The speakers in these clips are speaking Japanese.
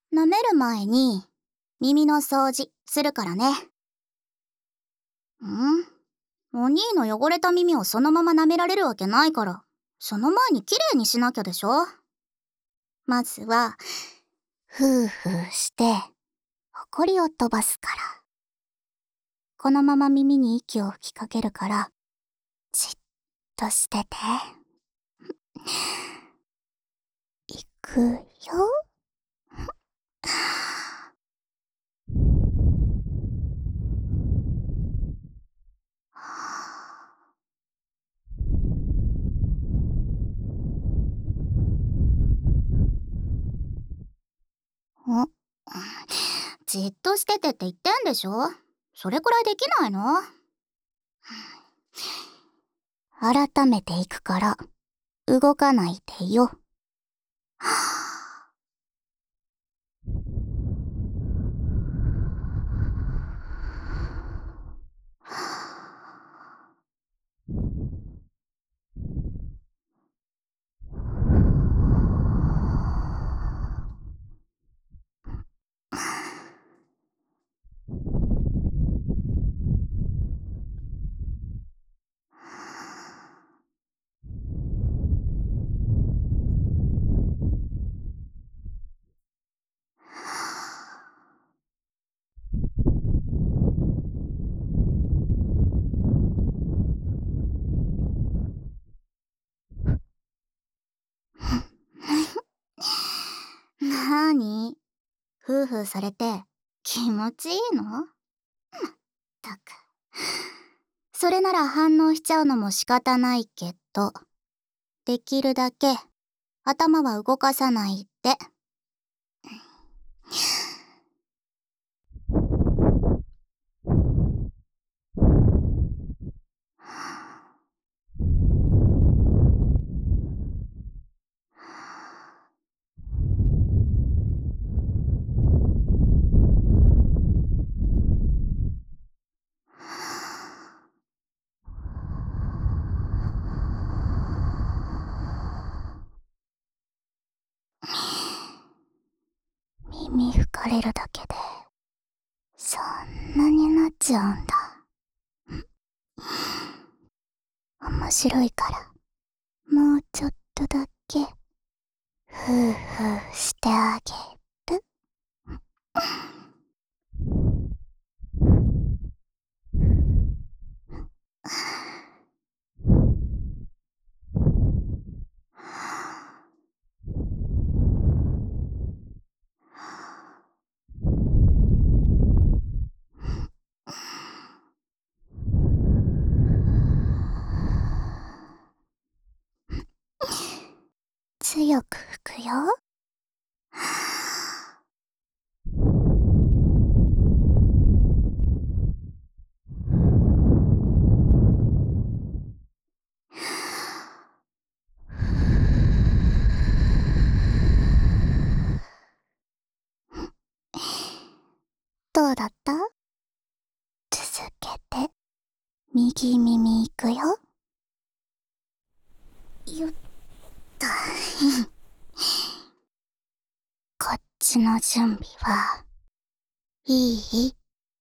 舐める前に耳の掃除するからね。お兄の汚れた耳をそのまま舐められるわけないから、その前にきれいにしなきゃでしょ。まずは、ふうふうして、ほこりを飛ばすから。このまま耳に息を吹きかけるから、じっとしてて。いくよ。じっとしててって言ってんでしょ。それくらいできないの？改めていくから、動かないでよ。なーに？ふうふうされて気持ちいいの？まったく。それなら反応しちゃうのも仕方ないけど、できるだけ頭は動かさないで。耳吹かれるだけでそんなになっちゃうんだ。面白いからもうちょっとだけふうふうしてあげる。強く吹くよ。どうだった？続けて右耳いくよ。よっと。こっちの準備はいい？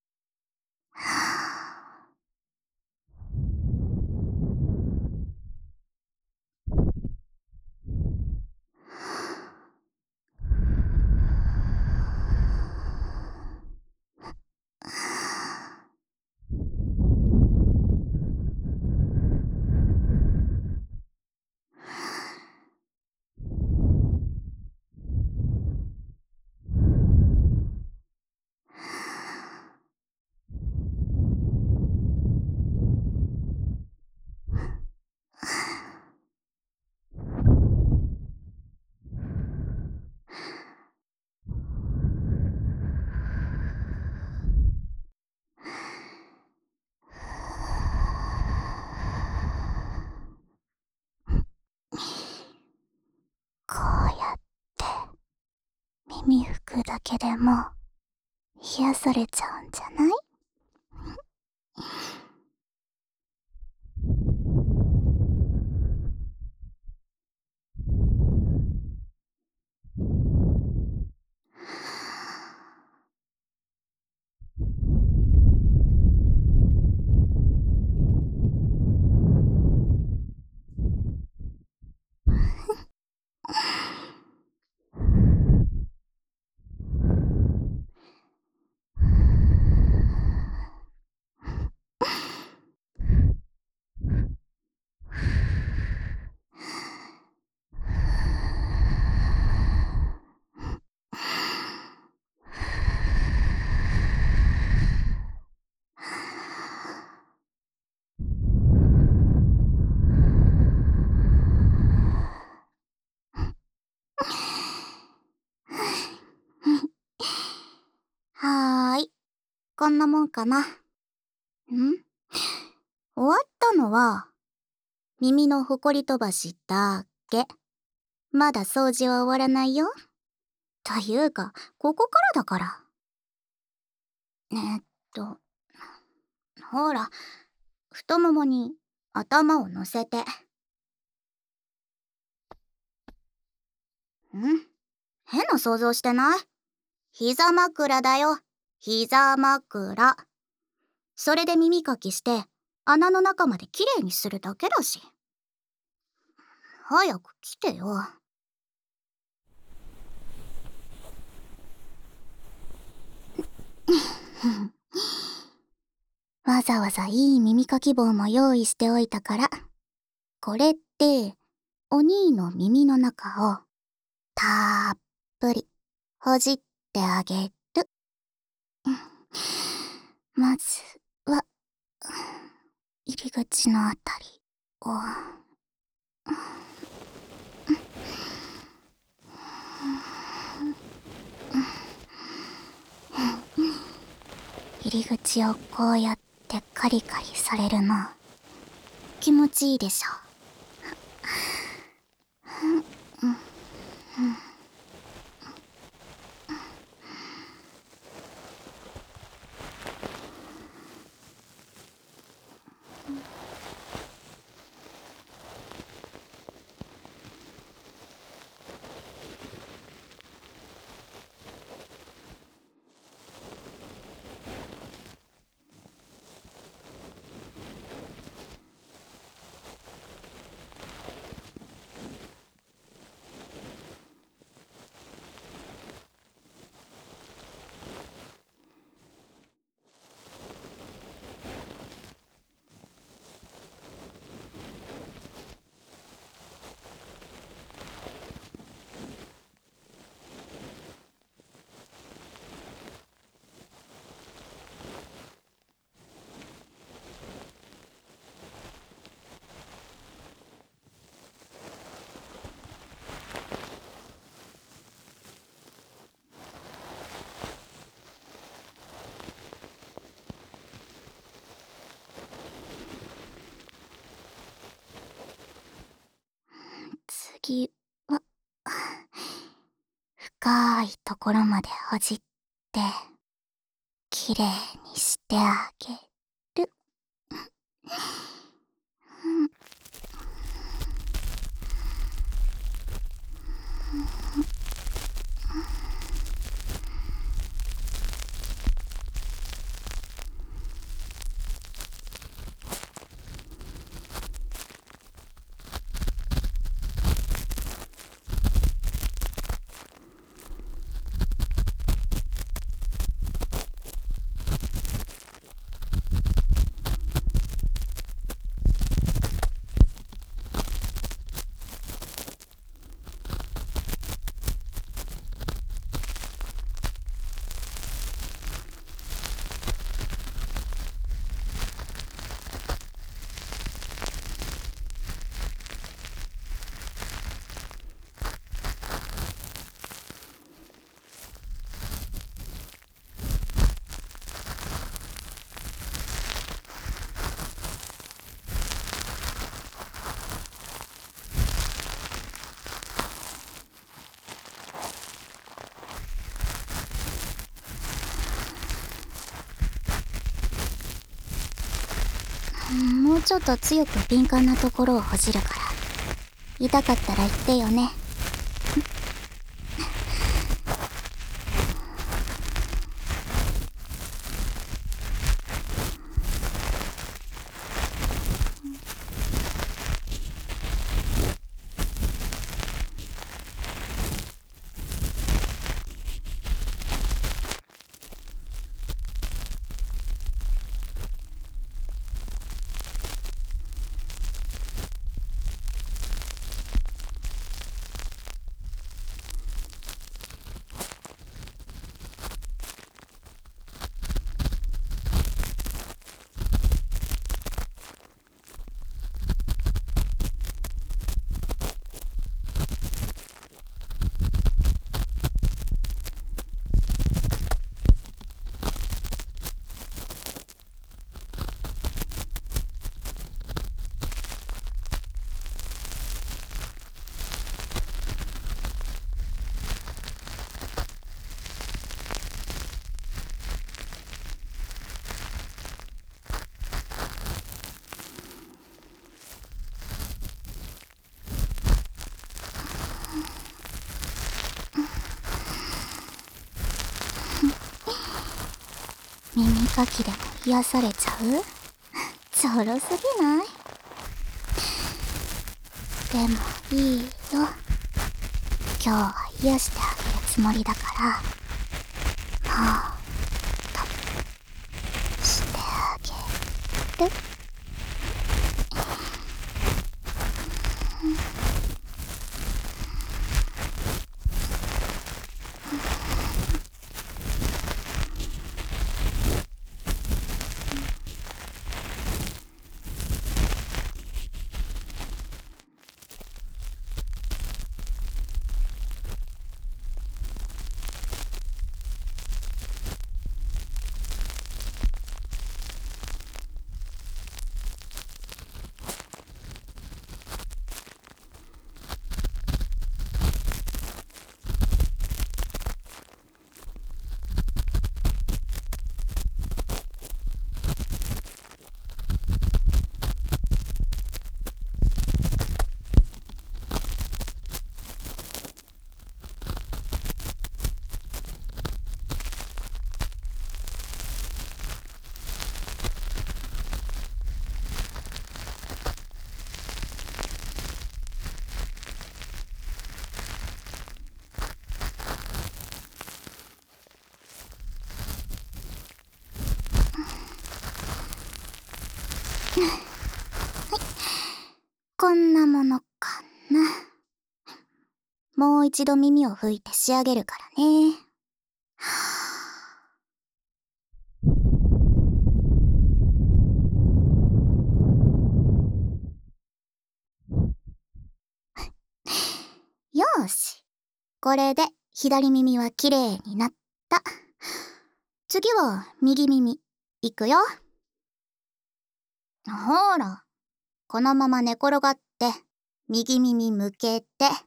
こうやって耳吹くだけでも癒されちゃうんじゃない？ こんなもんかな。終わったのは、耳のほこり飛ばしだけ。まだ掃除は終わらないよ。というか、ここからだから。と、ほら、太ももに頭を乗せて。変な想像してない？膝枕だよ。膝枕。それで耳かきして、穴の中まできれいにするだけだし。早く来てよ。わざわざいい耳かき棒も用意しておいたから。これって、お兄の耳の中を、たっぷり、ほじってあげる。まずは、入り口のあたりを、入り口をこうやってカリカリされるの、気持ちいいでしょ。次は、深いところまでほじって、きれいにしてあげる。もうちょっと強く敏感なところをほじるから、痛かったら言ってよね。 耳かきでも癒されちゃう？ちょろすぎない？でもいいよ。今日は癒してあげるつもりだから、もうとしてあげる。こんなものかな。もう一度耳を拭いて仕上げるからね。よーし。これで左耳はきれいになった。次は右耳。いくよ。ほら。このまま寝転がって、右耳向けて。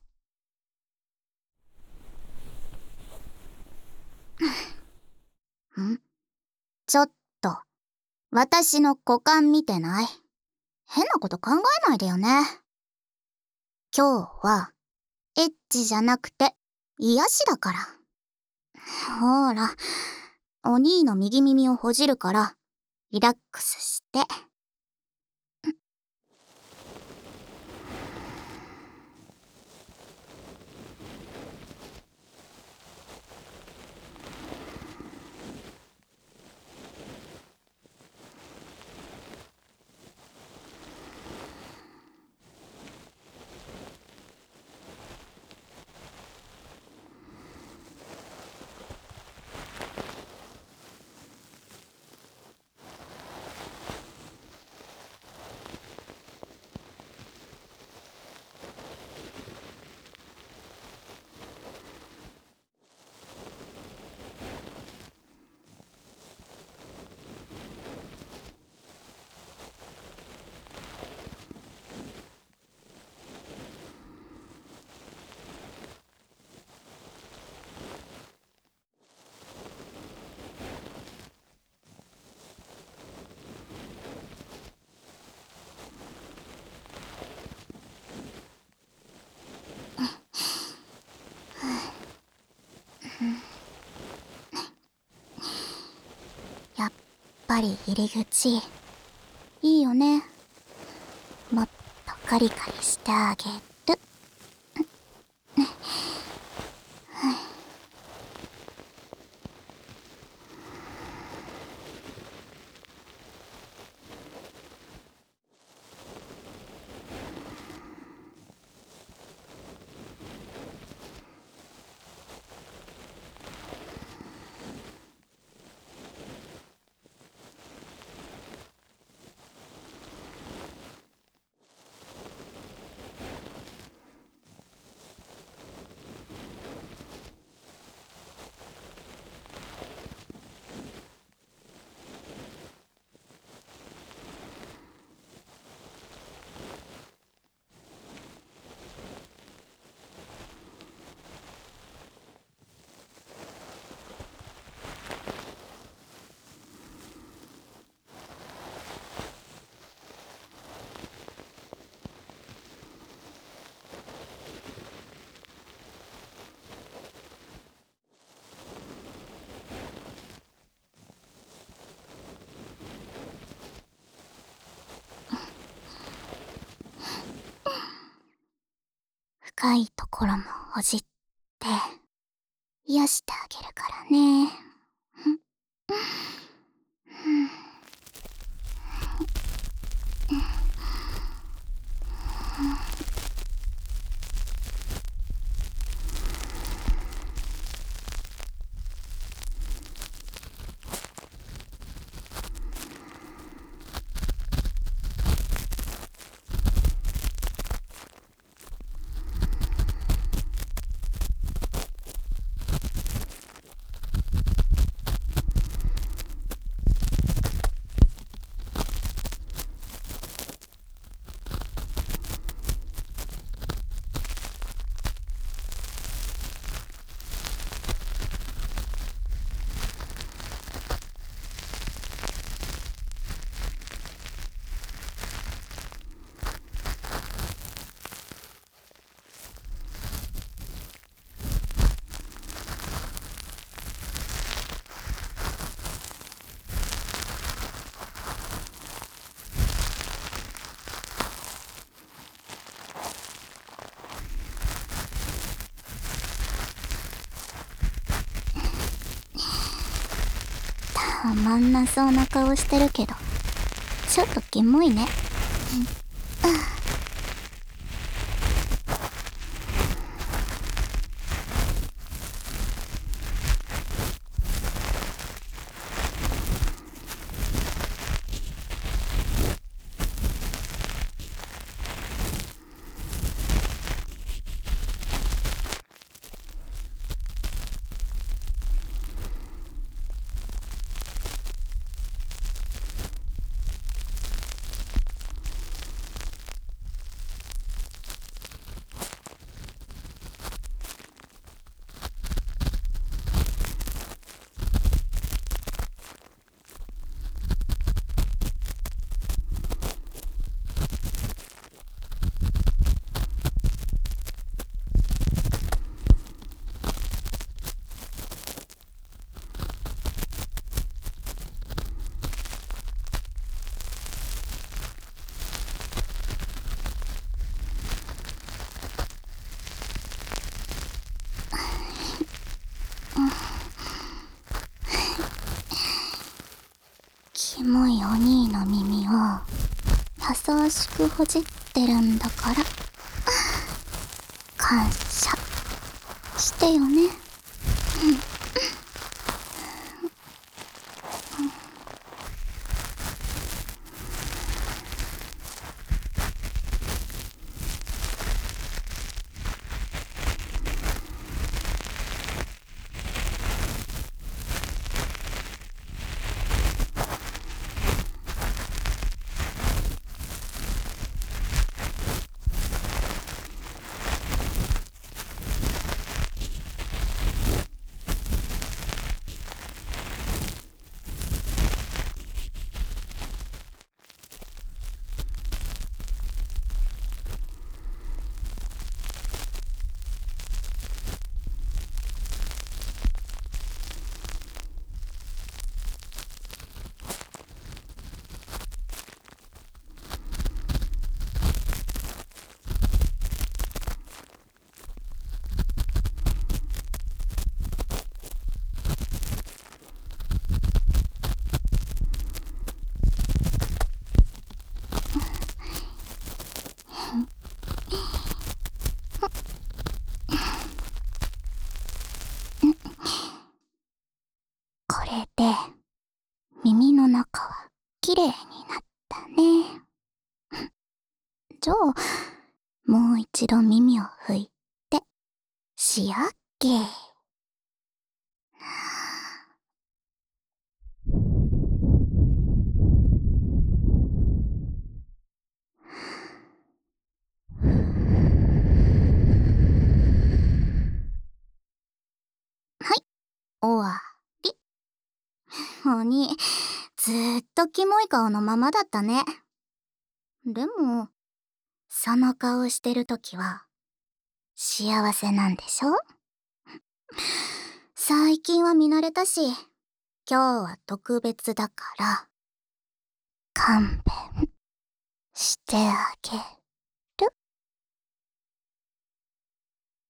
ん？ちょっと、私の股間見てない？変なこと考えないでよね。今日は、エッチじゃなくて、癒しだから。ほら、お兄の右耳をほじるから、リラックスして。やっぱり入り口、いいよね。もっとカリカリしてあげる。 かいところもほじって癒してあげるからね。たまんなそうな顔してるけど、ちょっとキモいね。キモいお兄の耳を優しくほじってるんだから感謝してよね。これで耳の中はきれいになったね。じゃあもう一度耳を拭いて仕上げ。はい、終わり。鬼、ずーっとキモい顔のままだったね。でもその顔してるときは幸せなんでしょ？最近は見慣れたし、今日は特別だから勘弁してあげる。